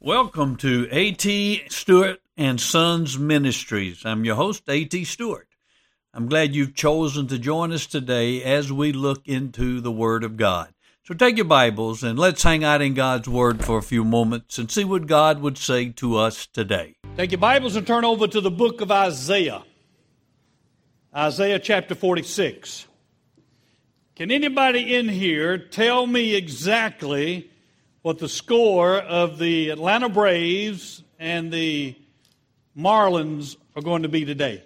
Welcome to A.T. Stewart and Sons Ministries. I'm your host, A.T. Stewart. I'm glad you've chosen to join us today as we look into the Word of God. So take your Bibles and let's hang out in God's Word for a few moments and see what God would say to us today. Take your Bibles and turn over to the book of Isaiah. Isaiah chapter 46. Can anybody in here tell me exactly what the score of the Atlanta Braves and the Marlins are going to be today?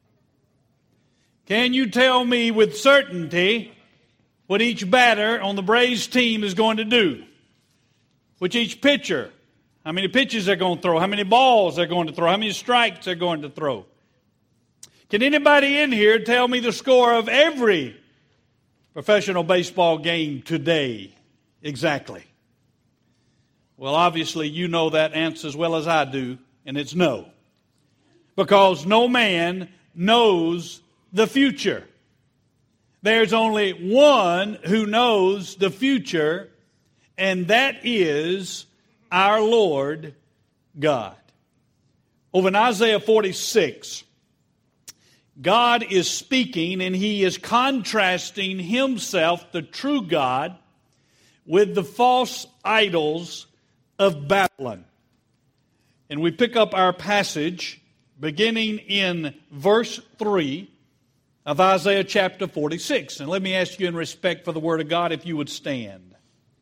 Can you tell me with certainty what each batter on the Braves team is going to do? Which each pitcher, how many pitches they're going to throw, how many balls they're going to throw, how many strikes they're going to throw? Can anybody in here tell me the score of every professional baseball game today exactly? Well, obviously, you know that answer as well as I do, and it's no. Because no man knows the future. There's only one who knows the future, and that is our Lord God. Over in Isaiah 46, God is speaking, and He is contrasting Himself, the true God, with the false idols of Babylon. And we pick up our passage beginning in verse 3 of Isaiah chapter 46. And let me ask you in respect for the Word of God if you would stand.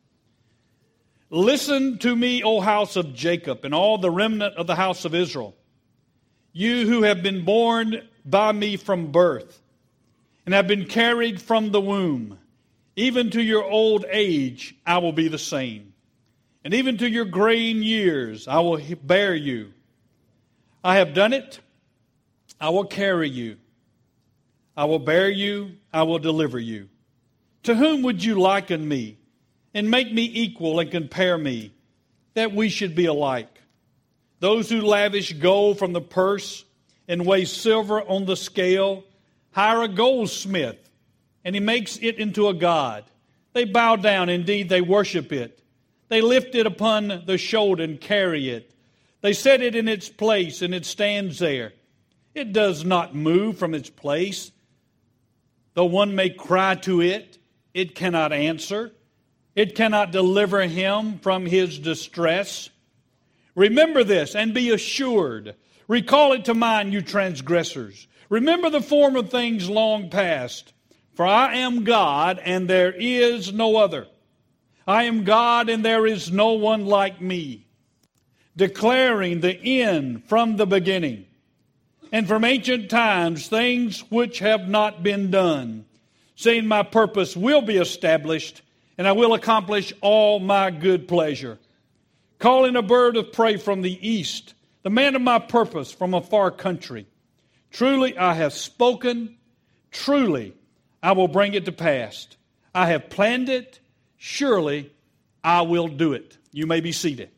Listen to me, O house of Jacob, and all the remnant of the house of Israel, you who have been born by me from birth, and have been carried from the womb. Even to your old age I will be the same, and even to your graying years I will bear you. I have done it, I will carry you. I will bear you, I will deliver you. To whom would you liken me, and make me equal and compare me, that we should be alike? Those who lavish gold from the purse and weigh silver on the scale hire a goldsmith, and he makes it into a god. They bow down, indeed they worship it. They lift it upon the shoulder and carry it. They set it in its place, and it stands there. It does not move from its place. Though one may cry to it, it cannot answer. It cannot deliver him from his distress. Remember this and be assured. Recall it to mind, you transgressors. Remember the former things long past. For I am God, and there is no other. I am God, and there is no one like me, declaring the end from the beginning, and from ancient times things which have not been done, saying my purpose will be established, and I will accomplish all my good pleasure. Calling a bird of prey from the east, the man of my purpose from a far country. Truly I have spoken, truly I will bring it to pass. I have planned it, surely I will do it. You may be seated.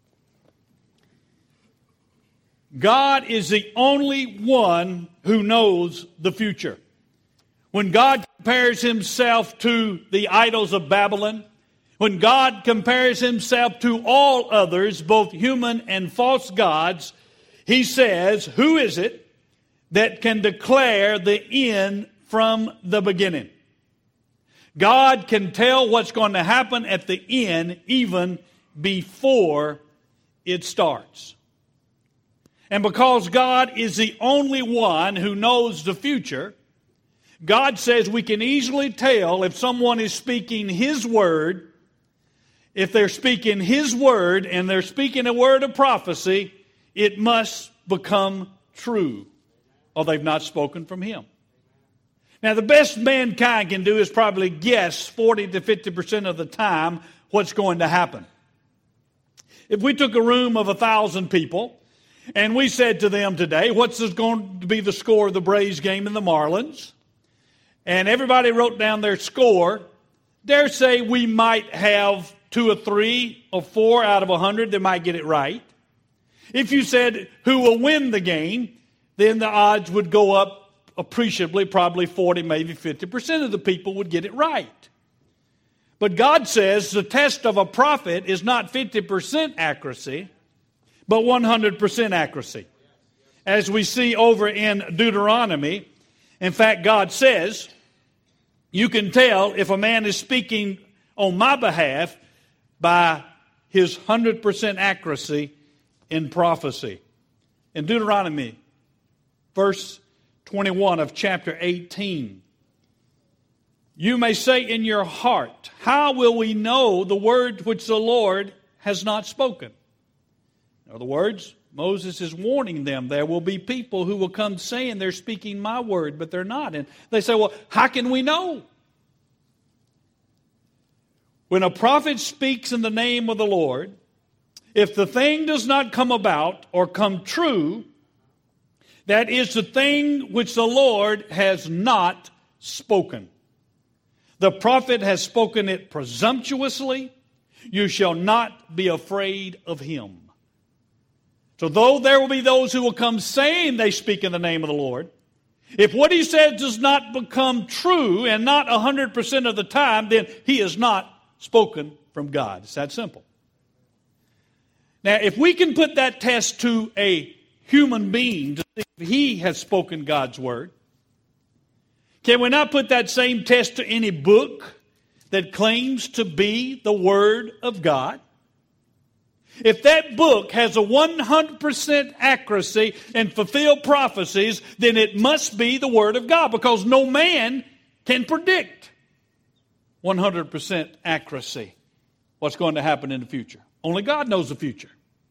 God is the only one who knows the future. When God compares Himself to the idols of Babylon, when God compares Himself to all others, both human and false gods, He says, who is it that can declare the end from the beginning? God can tell what's going to happen at the end even before it starts. And because God is the only one who knows the future, God says we can easily tell if someone is speaking His word. If they're speaking His word and they're speaking a word of prophecy, it must become true, or they've not spoken from Him. Now, the best mankind can do is probably guess 40 to 50% of the time what's going to happen. If we took a room of 1,000 people and we said to them today, what's going to be the score of the Braves game and the Marlins? And everybody wrote down their score, dare say we might have 2 or 3 or 4 out of 100 that might get it right. If you said who will win the game, then the odds would go up appreciably, probably 40, maybe 50% of the people would get it right. But God says the test of a prophet is not 50% accuracy, but 100% accuracy. As we see over in Deuteronomy, in fact, God says, you can tell if a man is speaking on my behalf by his 100% accuracy in prophecy. In Deuteronomy, verse 21 of chapter 18, you may say in your heart, how will we know the word which the Lord has not spoken? In other words, Moses is warning them there will be people who will come saying they're speaking my word, but they're not. And they say, well, how can we know? When a prophet speaks in the name of the Lord, if the thing does not come about or come true, that is the thing which the Lord has not spoken. The prophet has spoken it presumptuously. You shall not be afraid of him. So though there will be those who will come saying they speak in the name of the Lord, if what he says does not become true, and not 100% of the time, then he is not spoken from God. It's that simple. Now, if we can put that test to a human being to see if he has spoken God's word, can we not put that same test to any book that claims to be the Word of God? If that book has a 100% accuracy and fulfill prophecies, then it must be the Word of God, because no man can predict 100% accuracy what's going to happen in the future. Only God knows the future.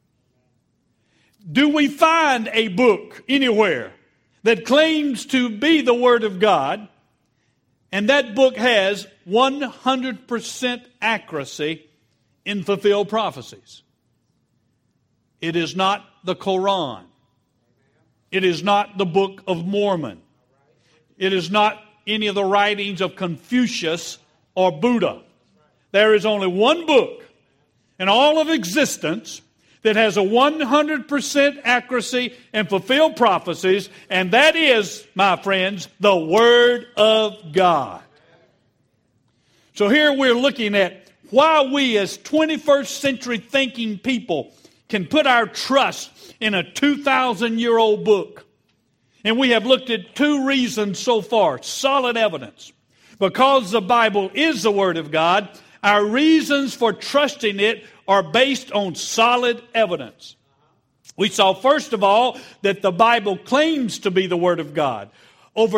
Do we find a book anywhere that claims to be the Word of God, and that book has 100% accuracy in fulfilled prophecies? It is not the Quran. It is not the Book of Mormon. It is not any of the writings of Confucius or Buddha. There is only one book in all of existence that has a 100% accuracy and fulfilled prophecies, and that is, my friends, the Word of God. So here we're looking at why we as 21st century thinking people can put our trust in a 2,000-year-old book. And we have looked at two reasons so far, solid evidence. Because the Bible is the Word of God, our reasons for trusting it are based on solid evidence. We saw, first of all, that the Bible claims to be the Word of God. Over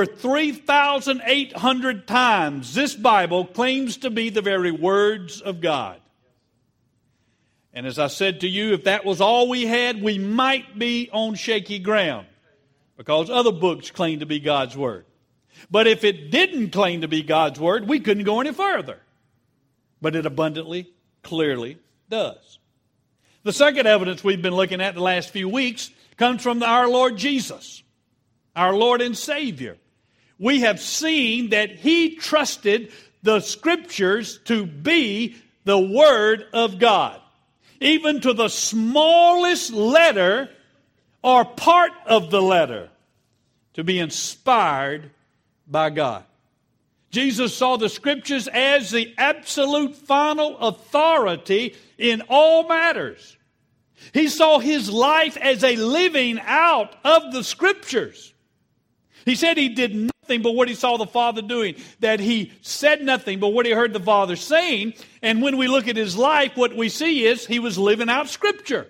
3,800 times this Bible claims to be the very words of God. And as I said to you, if that was all we had, we might be on shaky ground, because other books claim to be God's Word. But if it didn't claim to be God's Word, we couldn't go any further. But it abundantly, clearly does. The second evidence we've been looking at the last few weeks comes from our Lord Jesus, our Lord and Savior. We have seen that He trusted the Scriptures to be the Word of God. Even to the smallest letter or part of the letter to be inspired by God. Jesus saw the Scriptures as the absolute final authority in all matters. He saw His life as a living out of the Scriptures. He said He did nothing but what He saw the Father doing, that He said nothing but what He heard the Father saying. And when we look at His life, what we see is He was living out Scripture.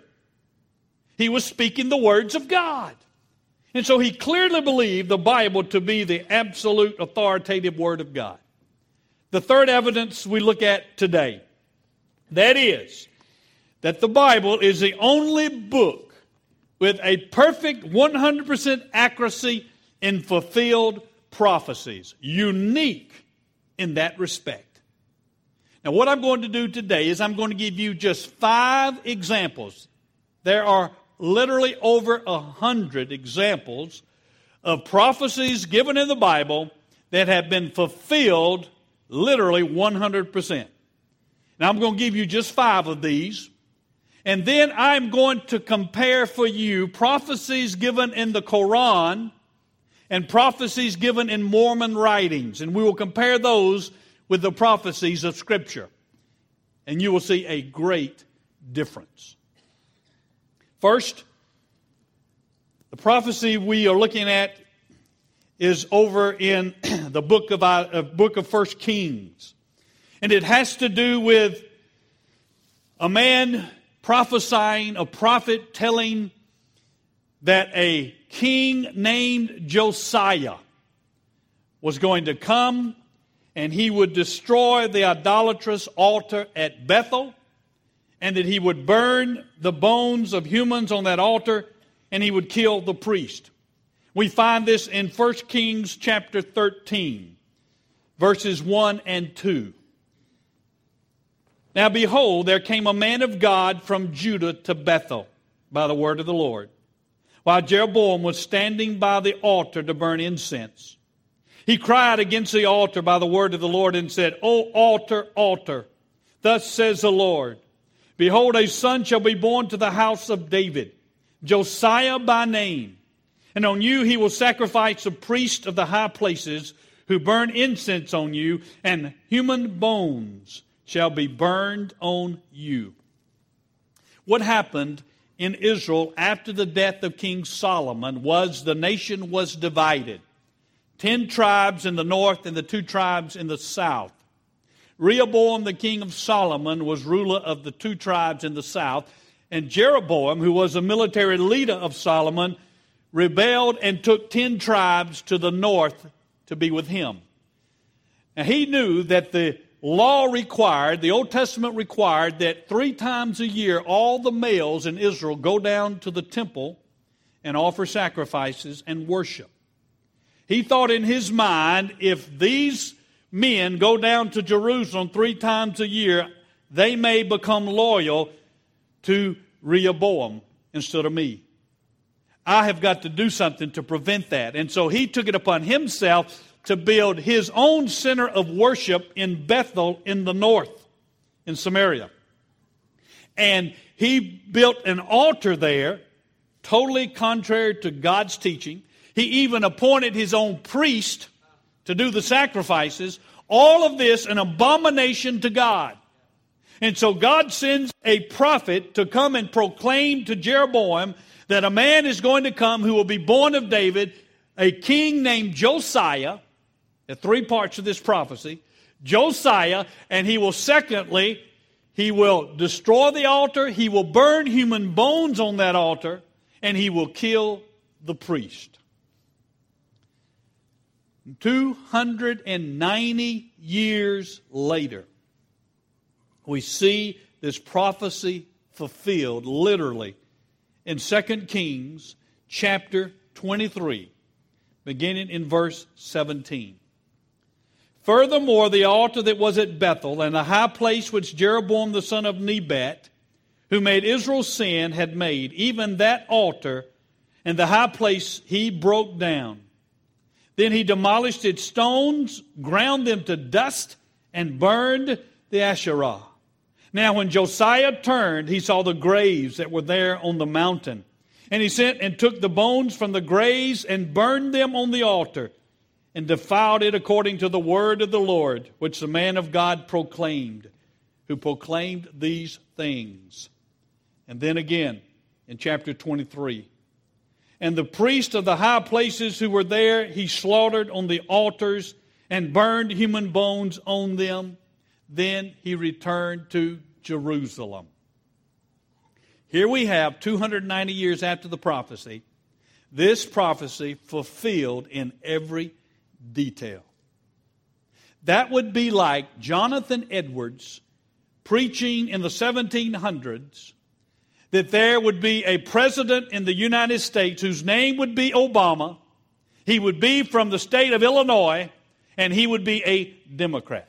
He was speaking the words of God. And so He clearly believed the Bible to be the absolute authoritative Word of God. The third evidence we look at today, that is, that the Bible is the only book with a perfect 100% accuracy in fulfilled prophecies, unique in that respect. Now, what I'm going to do today is I'm going to give you just 5 examples. There are literally over 100 examples of prophecies given in the Bible that have been fulfilled literally 100%. Now, I'm going to give you just 5 of these. And then I'm going to compare for you prophecies given in the Quran and prophecies given in Mormon writings. And we will compare those with the prophecies of Scripture. And you will see a great difference. First, the prophecy we are looking at is over in the book of 1 Kings. And it has to do with a man prophesying, a prophet telling that a king named Josiah was going to come and he would destroy the idolatrous altar at Bethel, and that he would burn the bones of humans on that altar, and he would kill the priest. We find this in 1 Kings chapter 13, verses 1 and 2. Now behold, there came a man of God from Judah to Bethel by the word of the Lord, while Jeroboam was standing by the altar to burn incense. He cried against the altar by the word of the Lord and said, O altar, altar, thus says the Lord, behold, a son shall be born to the house of David, Josiah by name. And on you he will sacrifice the priest of the high places who burn incense on you, and human bones shall be burned on you. What happened in Israel after the death of King Solomon was the nation was divided. 10 tribes in the north and the 2 tribes in the south. Rehoboam, the king of Solomon, was ruler of the 2 tribes in the south. And Jeroboam, who was a military leader of Solomon, rebelled and took 10 tribes to the north to be with him. Now he knew that the law required, the Old Testament required, that 3 times a year all the males in Israel go down to the temple and offer sacrifices and worship. He thought in his mind, if these men go down to Jerusalem 3 times a year, they may become loyal to Rehoboam instead of me. I have got to do something to prevent that. And so he took it upon himself to build his own center of worship in Bethel in the north, in Samaria. And he built an altar there, totally contrary to God's teaching. He even appointed his own priest to do the sacrifices. All of this an abomination to God. And so God sends a prophet to come and proclaim to Jeroboam that a man is going to come who will be born of David, a king named Josiah. There are 3 parts of this prophecy. Josiah, and he will destroy the altar, he will burn human bones on that altar, and he will kill the priest. 290 years later, we see this prophecy fulfilled literally in 2 Kings chapter 23, beginning in verse 17. Furthermore, the altar that was at Bethel and the high place which Jeroboam the son of Nebat, who made Israel sin, had made, even that altar and the high place he broke down. Then he demolished its stones, ground them to dust, and burned the Asherah. Now when Josiah turned, he saw the graves that were there on the mountain. And he sent and took the bones from the graves and burned them on the altar, and defiled it according to the word of the Lord, which the man of God proclaimed, who proclaimed these things. And then again, in chapter 23, and the priests of the high places who were there, he slaughtered on the altars and burned human bones on them. Then he returned to Jerusalem. Here we have, 290 years after the prophecy, this prophecy fulfilled in every detail. That would be like Jonathan Edwards preaching in the 1700s that there would be a president in the United States whose name would be Obama. He would be from the state of Illinois, and he would be a Democrat.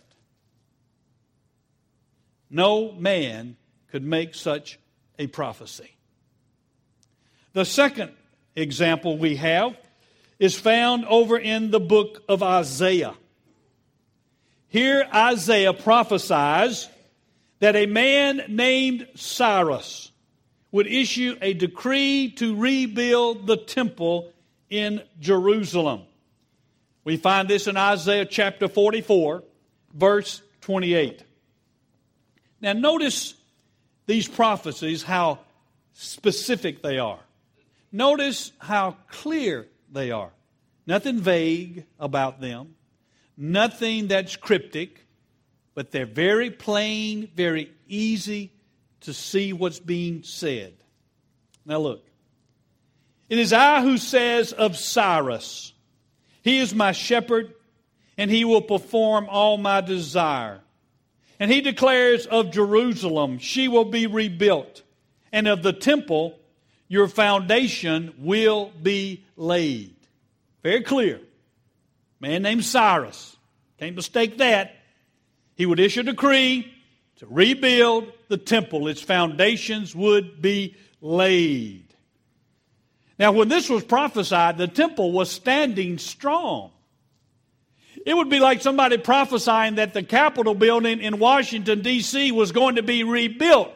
No man could make such a prophecy. The second example we have is found over in the book of Isaiah. Here Isaiah prophesies that a man named Cyrus would issue a decree to rebuild the temple in Jerusalem. We find this in Isaiah chapter 44, verse 28. Now notice these prophecies, how specific they are. Notice how clear they are. Nothing vague about them. Nothing that's cryptic. But they're very plain, very easy to see what's being said. Now look. It is I who says of Cyrus, he is my shepherd, and he will perform all my desire. And he declares of Jerusalem, she will be rebuilt. And of the temple, your foundation will be laid. Very clear. Man named Cyrus. Can't mistake that. He would issue a decree to rebuild the temple. Its foundations would be laid. Now, when this was prophesied, the temple was standing strong. It would be like somebody prophesying that the Capitol building in Washington, D.C. was going to be rebuilt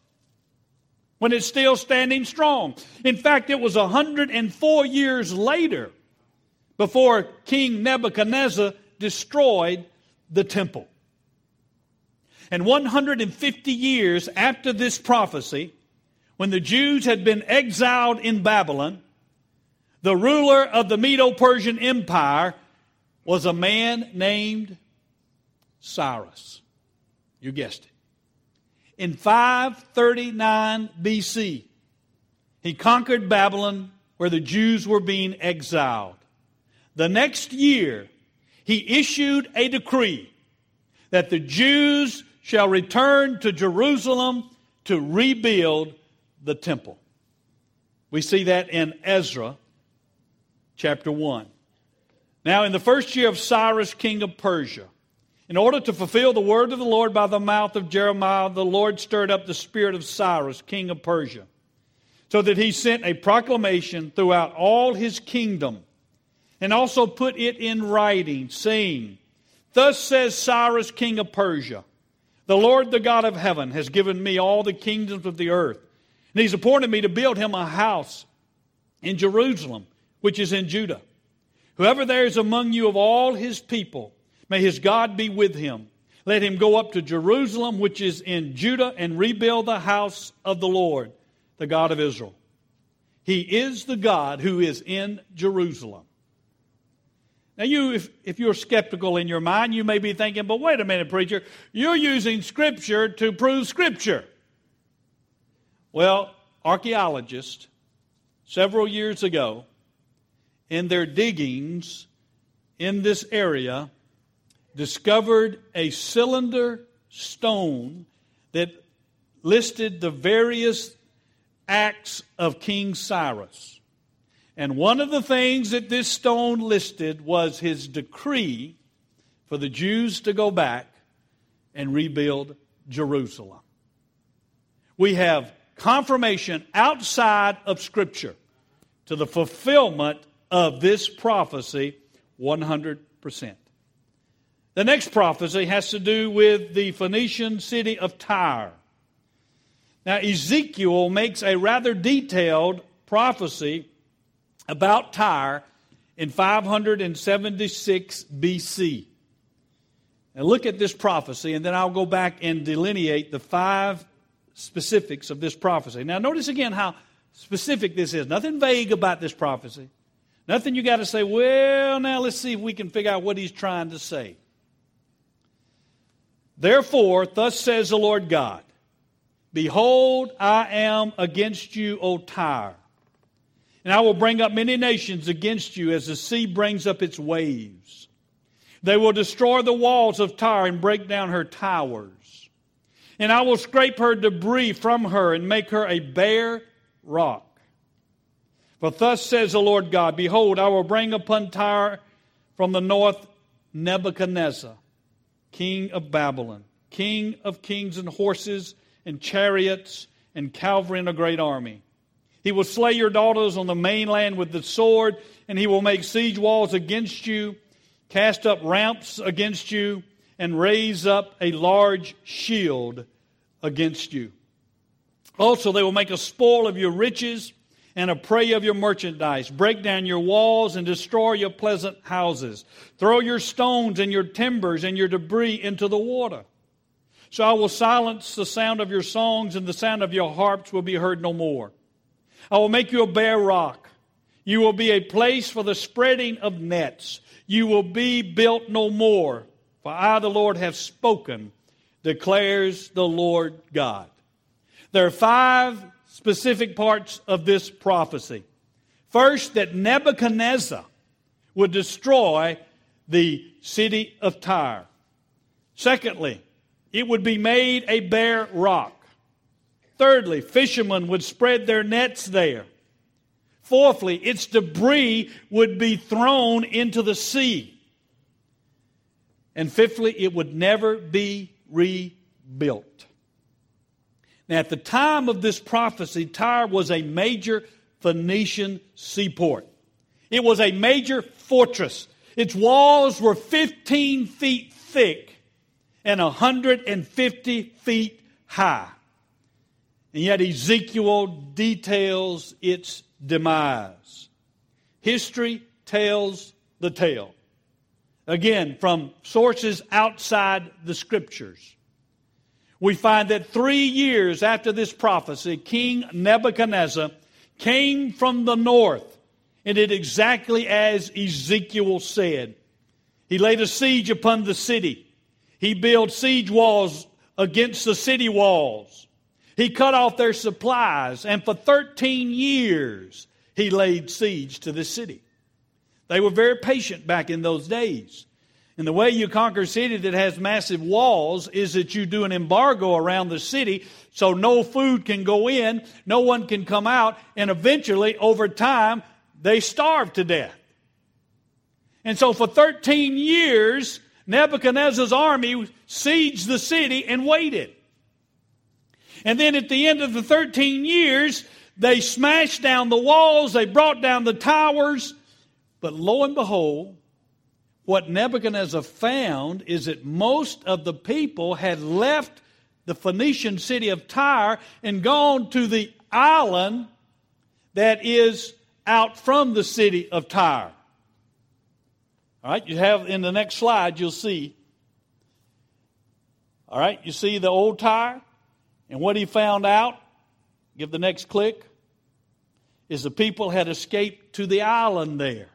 when it's still standing strong. In fact, it was 104 years later before King Nebuchadnezzar destroyed the temple. And 150 years after this prophecy, when the Jews had been exiled in Babylon, the ruler of the Medo-Persian Empire was a man named Cyrus. You guessed it. In 539 BC, he conquered Babylon where the Jews were being exiled. The next year, he issued a decree that the Jews shall return to Jerusalem to rebuild the temple. We see that in Ezra chapter 1. Now, in the first year of Cyrus, king of Persia, in order to fulfill the word of the Lord by the mouth of Jeremiah, the Lord stirred up the spirit of Cyrus, king of Persia, so that he sent a proclamation throughout all his kingdom, and also put it in writing, saying, Thus says Cyrus, king of Persia, the Lord, the God of heaven, has given me all the kingdoms of the earth, and he's appointed me to build him a house in Jerusalem, which is in Judah. Whoever there is among you of all his people, may his God be with him. Let him go up to Jerusalem, which is in Judah, and rebuild the house of the Lord, the God of Israel. He is the God who is in Jerusalem. Now, if you're skeptical in your mind, you may be thinking, but wait a minute, preacher, you're using Scripture to prove Scripture. Well, archaeologists, several years ago, in their diggings in this area, discovered a cylinder stone that listed the various acts of King Cyrus. And one of the things that this stone listed was his decree for the Jews to go back and rebuild Jerusalem. We have confirmation outside of Scripture to the fulfillment of this prophecy 100%. The next prophecy has to do with the Phoenician city of Tyre. Now, Ezekiel makes a rather detailed prophecy about Tyre in 576 BC. Now look at this prophecy, and then I'll go back and delineate the 5 specifics of this prophecy. Now notice again how specific this is. Nothing vague about this prophecy. Nothing you got to say, well, now let's see if we can figure out what he's trying to say. Therefore, thus says the Lord God, Behold, I am against you, O Tyre, and I will bring up many nations against you as the sea brings up its waves. They will destroy the walls of Tyre and break down her towers. And I will scrape her debris from her and make her a bare rock. For thus says the Lord God, Behold, I will bring upon Tyre from the north Nebuchadnezzar, king of Babylon, king of kings and horses and chariots and cavalry and a great army. He will slay your daughters on the mainland with the sword, and he will make siege walls against you, cast up ramps against you, and raise up a large shield against you. Also, they will make a spoil of your riches and a prey of your merchandise, break down your walls and destroy your pleasant houses. Throw your stones and your timbers and your debris into the water. So I will silence the sound of your songs, and the sound of your harps will be heard no more. I will make you a bare rock. You will be a place for the spreading of nets. You will be built no more. For I, the Lord, have spoken, declares the Lord God. There are 5 specific parts of this prophecy. First, that Nebuchadnezzar would destroy the city of Tyre. Secondly, it would be made a bare rock. Thirdly, fishermen would spread their nets there. Fourthly, its debris would be thrown into the sea. And fifthly, it would never be rebuilt. Now, at the time of this prophecy, Tyre was a major Phoenician seaport. It was a major fortress. Its walls were 15 feet thick and 150 feet high. And yet Ezekiel details its demise. History tells the tale. Again, from sources outside the Scriptures. We find that 3 years after this prophecy, King Nebuchadnezzar came from the north and did exactly as Ezekiel said. He laid a siege upon the city. He built siege walls against the city walls. He cut off their supplies, and for 13 years he laid siege to the city. They were very patient back in those days. And the way you conquer a city that has massive walls is that you do an embargo around the city so no food can go in, no one can come out, and eventually, over time, they starve to death. And so for 13 years, Nebuchadnezzar's army sieged the city and waited. And then at the end of the 13 years, they smashed down the walls, they brought down the towers. But lo and behold, what Nebuchadnezzar found is that most of the people had left the Phoenician city of Tyre and gone to the island that is out from the city of Tyre. All right, you have in the next slide, you'll see. All right, you see the old Tyre? And what he found out, give the next click, is the people had escaped to the island there.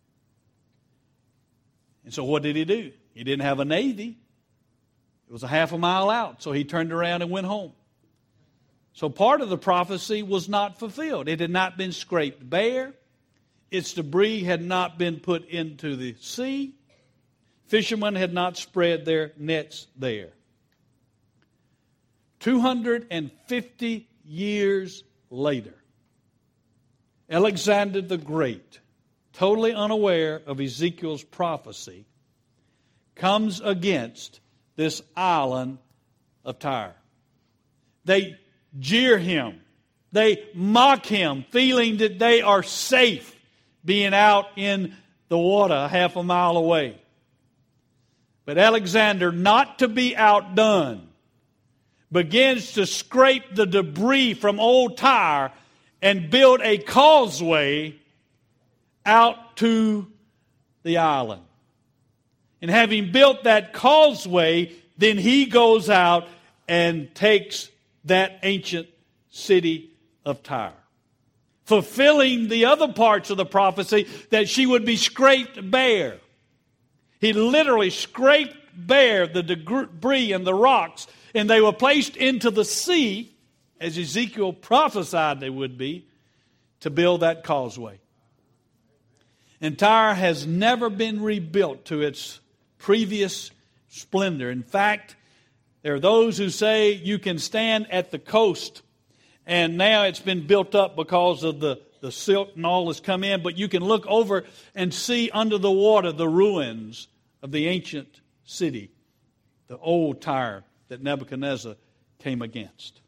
And so what did he do? He didn't have a navy. It was a half a mile out, so he turned around and went home. So part of the prophecy was not fulfilled. It had not been scraped bare. Its debris had not been put into the sea. Fishermen had not spread their nets there. 250 years later, Alexander the Great, totally unaware of Ezekiel's prophecy, comes against this island of Tyre. They jeer him. They mock him, feeling that they are safe being out in the water half a mile away. But Alexander, not to be outdone, begins to scrape the debris from old Tyre and build a causeway out to the island. And having built that causeway, then he goes out and takes that ancient city of Tyre, fulfilling the other parts of the prophecy that she would be scraped bare. He literally scraped bare the debris and the rocks, and they were placed into the sea, as Ezekiel prophesied they would be, to build that causeway. And Tyre has never been rebuilt to its previous splendor. In fact, there are those who say you can stand at the coast, and now it's been built up because of the silt and all has come in, but you can look over and see under the water the ruins of the ancient city, the old Tyre that Nebuchadnezzar came against.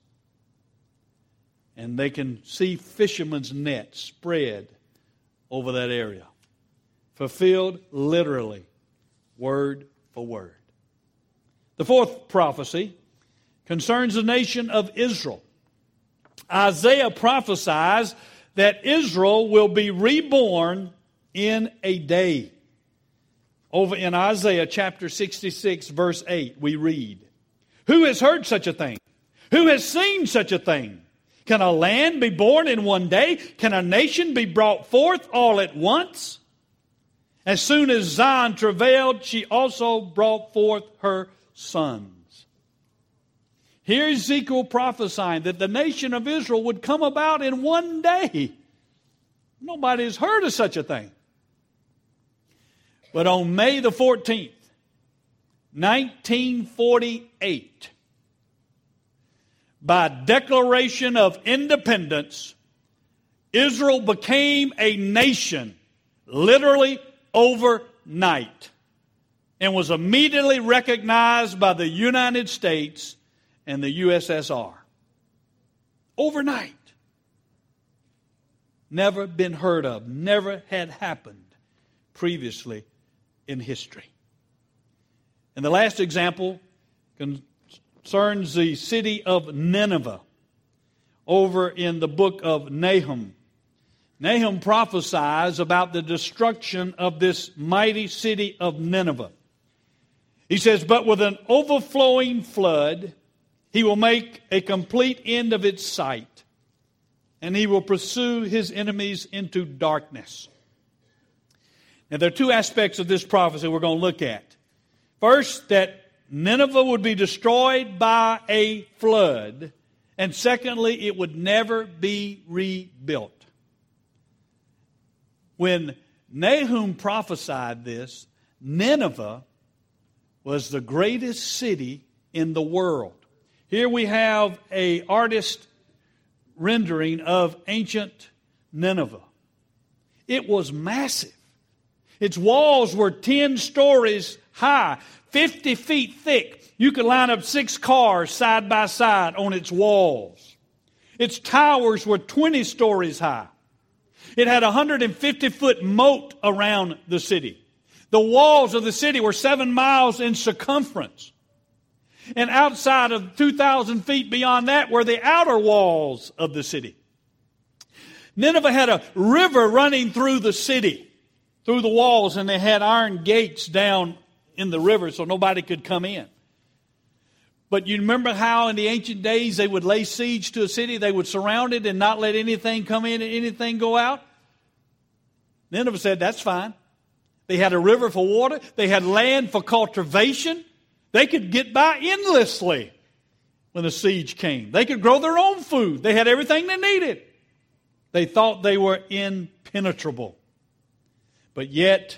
And they can see fishermen's nets spread over that area. Fulfilled literally, word for word. The fourth prophecy concerns the nation of Israel. Isaiah prophesies that Israel will be reborn in a day. Over in Isaiah chapter 66, verse 8, we read, Who has heard such a thing? Who has seen such a thing? Can a land be born in one day? Can a nation be brought forth all at once? As soon as Zion travailed, she also brought forth her sons. Here Ezekiel prophesying that the nation of Israel would come about in one day. Nobody has heard of such a thing. But on May the 14th, 1948, by declaration of independence, Israel became a nation literally overnight and was immediately recognized by the United States and the USSR. Overnight. Never been heard of, never had happened previously in history. And the last example concerns the city of Nineveh over in the book of Nahum. Nahum prophesies about the destruction of this mighty city of Nineveh. He says, but with an overflowing flood, he will make a complete end of its sight, and he will pursue his enemies into darkness. Now, there are two aspects of this prophecy we're going to look at. First, that Nineveh would be destroyed by a flood, and secondly, it would never be rebuilt. When Nahum prophesied this, Nineveh was the greatest city in the world. Here we have an artist rendering of ancient Nineveh. It was massive. Its walls were 10 stories high, 50 feet thick. You could line up 6 cars side by side on its walls. Its towers were 20 stories high. It had a 150-foot moat around the city. The walls of the city were 7 miles in circumference. And outside of 2,000 feet beyond that were the outer walls of the city. Nineveh had a river running through the city, through the walls, and they had iron gates down in the river so nobody could come in. But you remember how in the ancient days they would lay siege to a city, they would surround it and not let anything come in and anything go out? Nineveh said, that's fine. They had a river for water. They had land for cultivation. They could get by endlessly when the siege came. They could grow their own food. They had everything they needed. They thought they were impenetrable. But yet,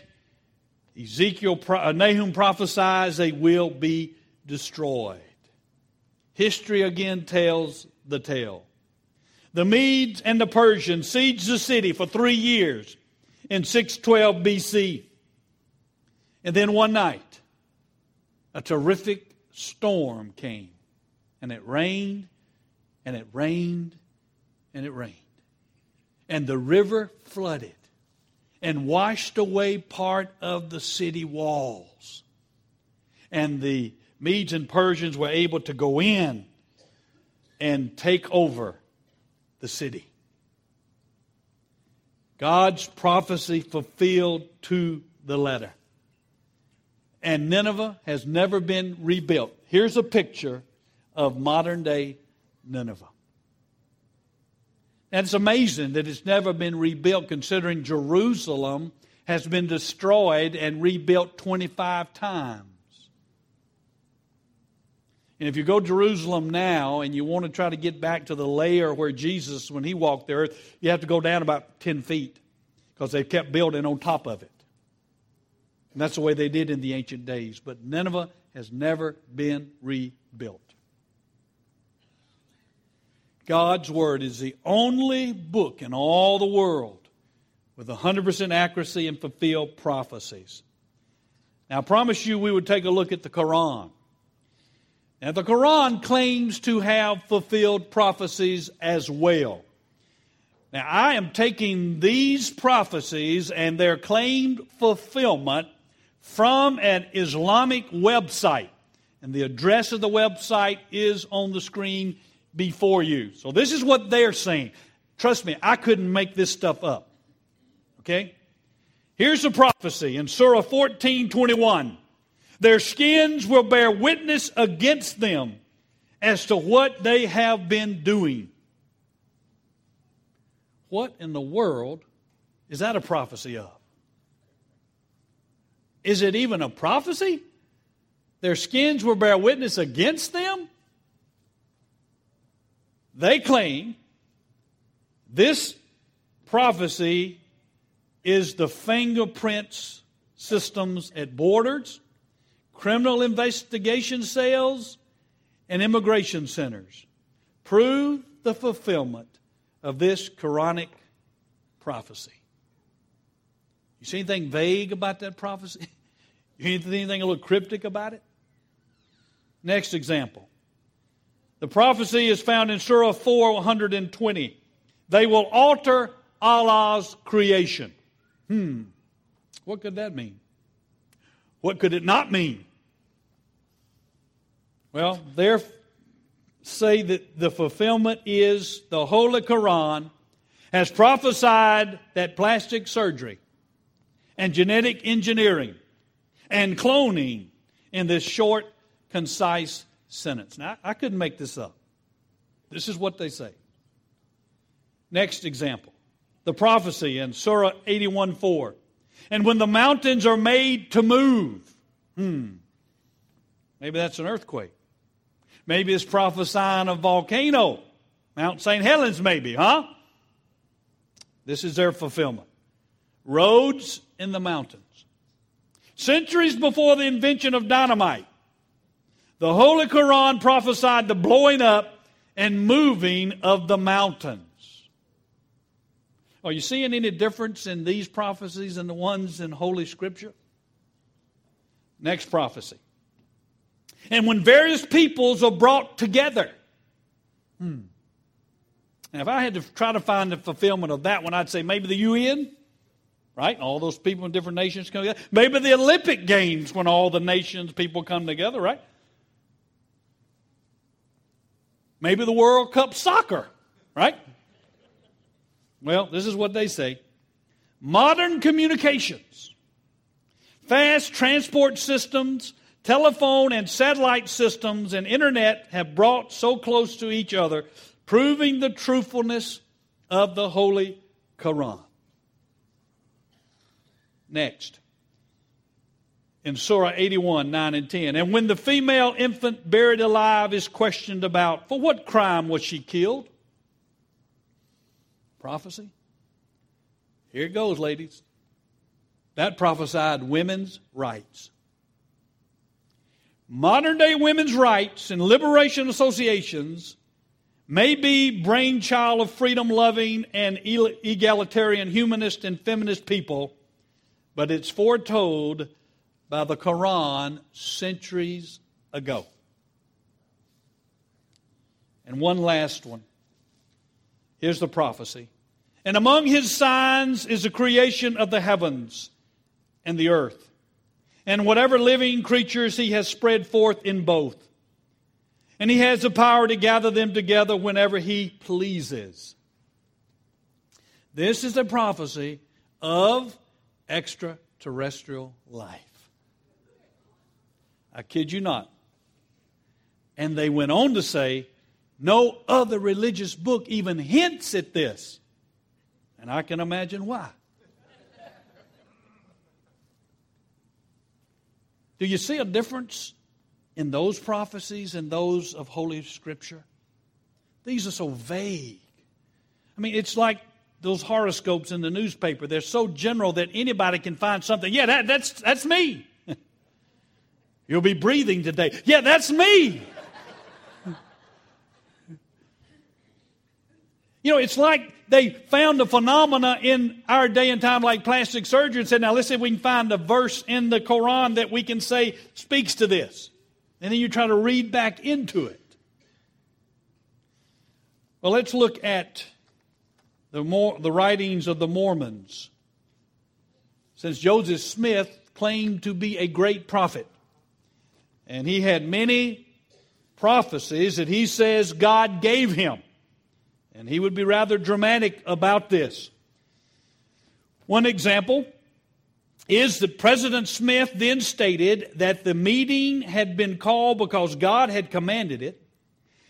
Nahum prophesies they will be destroyed. History again tells the tale. The Medes and the Persians sieged the city for 3 years in 612 BC. And then one night, a terrific storm came. And it rained, and it rained, and it rained. And the river flooded and washed away part of the city walls. And the Medes and Persians were able to go in and take over the city. God's prophecy fulfilled to the letter. And Nineveh has never been rebuilt. Here's a picture of modern day Nineveh. And it's amazing that it's never been rebuilt, considering Jerusalem has been destroyed and rebuilt 25 times. And if you go to Jerusalem now and you want to try to get back to the layer where Jesus, when he walked the earth, you have to go down about 10 feet because they kept building on top of it. And that's the way they did in the ancient days. But Nineveh has never been rebuilt. God's Word is the only book in all the world with 100% accuracy and fulfilled prophecies. Now, I promised you we would take a look at the Quran. Now, the Quran claims to have fulfilled prophecies as well. Now, I am taking these prophecies and their claimed fulfillment from an Islamic website. And the address of the website is on the screen before you. So this is what they're saying. Trust me, I couldn't make this stuff up. Okay? Here's the prophecy in Surah 14:21. Their skins will bear witness against them, as to what they have been doing. What in the world is that a prophecy of? Is it even a prophecy? Their skins will bear witness against them? They claim this prophecy is the fingerprints systems at borders, criminal investigation cells, and immigration centers. Prove the fulfillment of this Quranic prophecy. You see anything vague about that prophecy? You see anything a little cryptic about it? Next example. The prophecy is found in Surah 420. They will alter Allah's creation. What could that mean? What could it not mean? Well, they say that the fulfillment is the Holy Quran has prophesied that plastic surgery and genetic engineering and cloning in this short, concise sentence. Now, I couldn't make this up. This is what they say. Next example. The prophecy in Surah 81:4. And when the mountains are made to move. Maybe that's an earthquake. Maybe it's prophesying a volcano. Mount St. Helens maybe, huh? This is their fulfillment. Roads in the mountains. Centuries before the invention of dynamite, the Holy Quran prophesied the blowing up and moving of the mountains. Are you seeing any difference in these prophecies and the ones in Holy Scripture? Next prophecy. And when various peoples are brought together. Now, if I had to try to find the fulfillment of that one, I'd say maybe the UN, right? All those people in different nations come together. Maybe the Olympic Games when all the nations, people come together, right? Maybe the World Cup soccer, right? Well, this is what they say. Modern communications, fast transport systems, telephone and satellite systems, and internet have brought so close to each other, proving the truthfulness of the Holy Quran. Next, in Surah 81, 9 and 10. And when the female infant buried alive is questioned about, for what crime was she killed? Prophecy. Here it goes, ladies. That prophesied women's rights. Modern day women's rights and liberation associations may be brainchild of freedom-loving and egalitarian humanist and feminist people, but it's foretold by the Quran centuries ago. And one last one. Here's the prophecy. And among his signs is the creation of the heavens and the earth, and whatever living creatures he has spread forth in both. And he has the power to gather them together whenever he pleases. This is a prophecy of extraterrestrial life. I kid you not. And they went on to say, no other religious book even hints at this. And I can imagine why. Do you see a difference in those prophecies and those of Holy Scripture? These are so vague. I mean, it's like those horoscopes in the newspaper. They're so general that anybody can find something. Yeah, that's me. You'll be breathing today. Yeah, that's me. You know, it's like they found a phenomena in our day and time like plastic surgery and said, now let's see if we can find a verse in the Quran that we can say speaks to this. And then you try to read back into it. Well, let's look at the writings of the Mormons. Since Joseph Smith claimed to be a great prophet, and he had many prophecies that he says God gave him. And he would be rather dramatic about this. One example is that President Smith then stated that the meeting had been called because God had commanded it,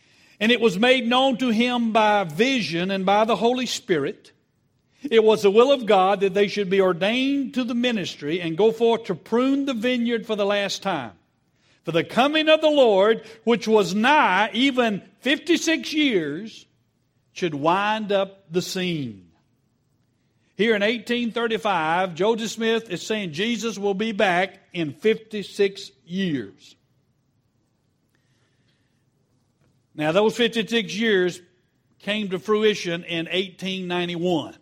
And it was made known to him by vision and by the Holy Spirit. It was the will of God that they should be ordained to the ministry and go forth to prune the vineyard for the last time. For the coming of the Lord, which was nigh, even 56 years, should wind up the scene. Here in 1835, Joseph Smith is saying Jesus will be back in 56 years. Now, those 56 years came to fruition in 1891.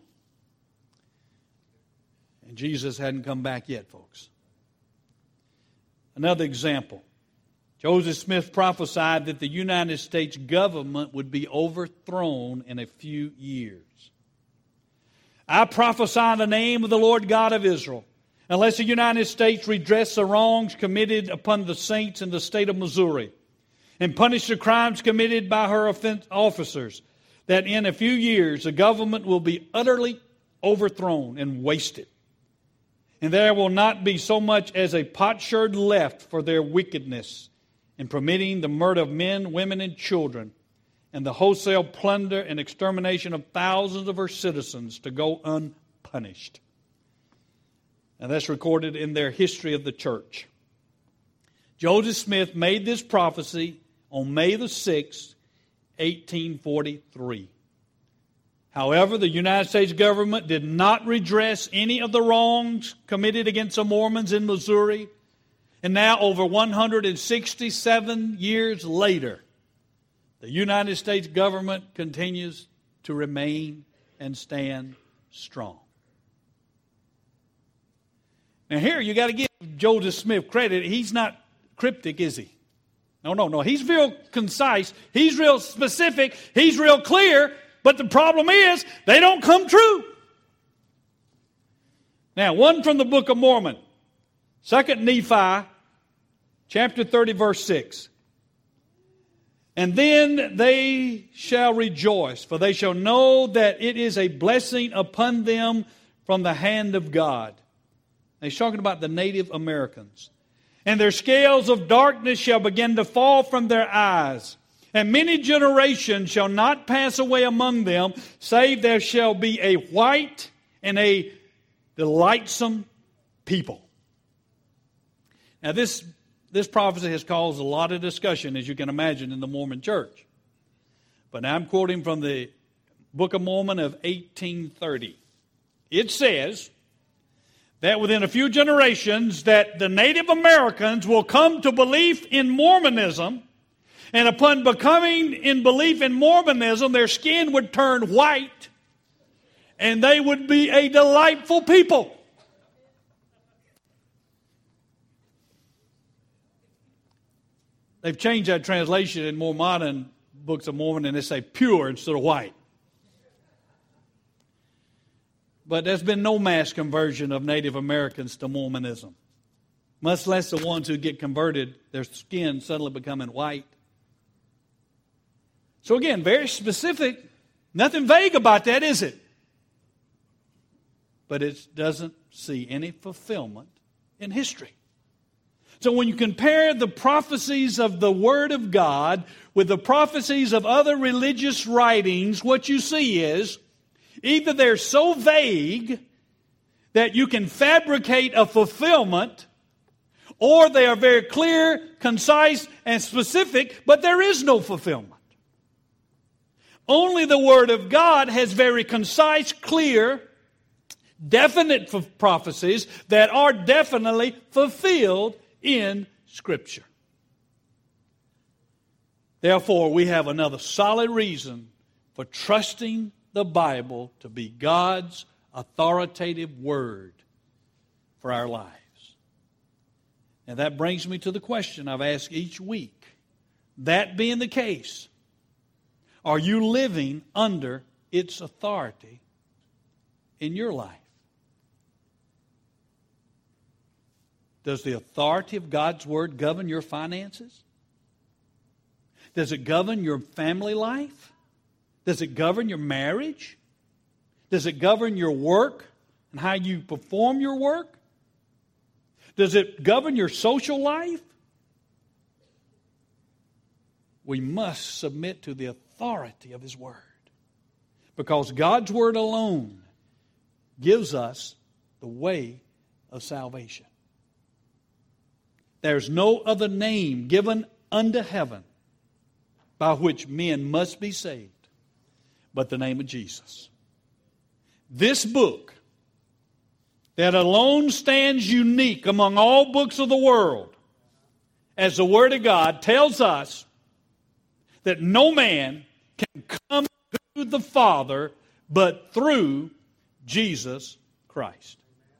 And Jesus hadn't come back yet, folks. Another example. Joseph Smith prophesied that the United States government would be overthrown in a few years. I prophesy in the name of the Lord God of Israel, unless the United States redress the wrongs committed upon the saints in the state of Missouri and punish the crimes committed by her officers, that in a few years the government will be utterly overthrown and wasted. And there will not be so much as a potsherd left for their wickedness in permitting the murder of men, women, and children, and the wholesale plunder and extermination of thousands of her citizens to go unpunished. And that's recorded in their history of the church. Joseph Smith made this prophecy on May the 6th, 1843. However, the United States government did not redress any of the wrongs committed against the Mormons in Missouri. And now, over 167 years later, the United States government continues to remain and stand strong. Now here, you got to give Joseph Smith credit. He's not cryptic, is he? No. He's real concise. He's real specific. He's real clear. But the problem is, they don't come true. Now, one from the Book of Mormon. 2 Nephi, chapter 30, verse 6. And then they shall rejoice, for they shall know that it is a blessing upon them from the hand of God. Now, he's talking about the Native Americans. And their scales of darkness shall begin to fall from their eyes. And many generations shall not pass away among them, save there shall be a white and a delightsome people. Now this prophecy has caused a lot of discussion, as you can imagine, in the Mormon church. But now I'm quoting from the Book of Mormon of 1830. It says that within a few generations that the Native Americans will come to belief in Mormonism, and upon becoming in belief in Mormonism, their skin would turn white, and they would be a delightful people. They've changed that translation in more modern books of Mormon, and they say pure instead of white. But there's been no mass conversion of Native Americans to Mormonism, much less the ones who get converted, their skin suddenly becoming white. So again, very specific. Nothing vague about that, is it? But it doesn't see any fulfillment in history. So when you compare the prophecies of the Word of God with the prophecies of other religious writings, what you see is either they're so vague that you can fabricate a fulfillment, or they are very clear, concise, and specific, but there is no fulfillment. Only the Word of God has very concise, clear, definite prophecies that are definitely fulfilled in Scripture. Therefore, we have another solid reason for trusting the Bible to be God's authoritative Word for our lives. And that brings me to the question I've asked each week. That being the case, are you living under its authority in your life? Does the authority of God's Word govern your finances? Does it govern your family life? Does it govern your marriage? Does it govern your work and how you perform your work? Does it govern your social life? we must submit to the authority of His Word. Because God's Word alone gives us the way of salvation. There's no other name given under heaven by which men must be saved but the name of Jesus. This book that alone stands unique among all books of the world as the Word of God tells us that no man can come to the Father but through Jesus Christ.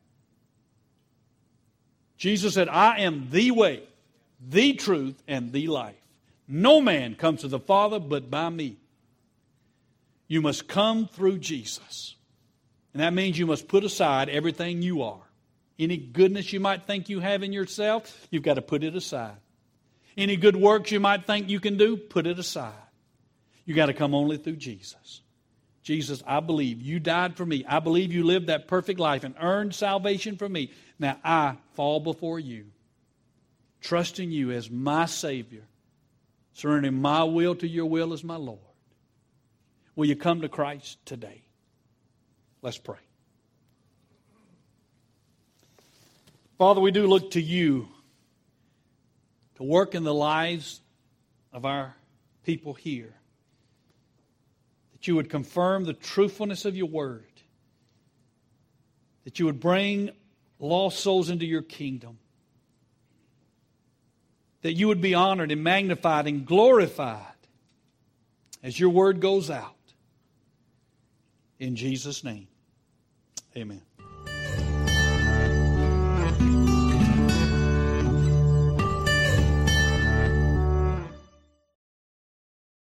Jesus said, I am the way, the truth, and the life. No man comes to the Father but by me. You must come through Jesus. And that means you must put aside everything you are. Any goodness you might think you have in yourself, you've got to put it aside. Any good works you might think you can do, put it aside. You've got to come only through Jesus. Jesus, I believe you died for me. I believe you lived that perfect life and earned salvation for me. Now I fall before you, trusting you as my Savior, surrendering my will to your will as my Lord. Will you come to Christ today? Let's pray. Father, we do look to you to work in the lives of our people here. That you would confirm the truthfulness of your word. That you would bring lost souls into your kingdom. That you would be honored and magnified and glorified as your word goes out. In Jesus' name, amen.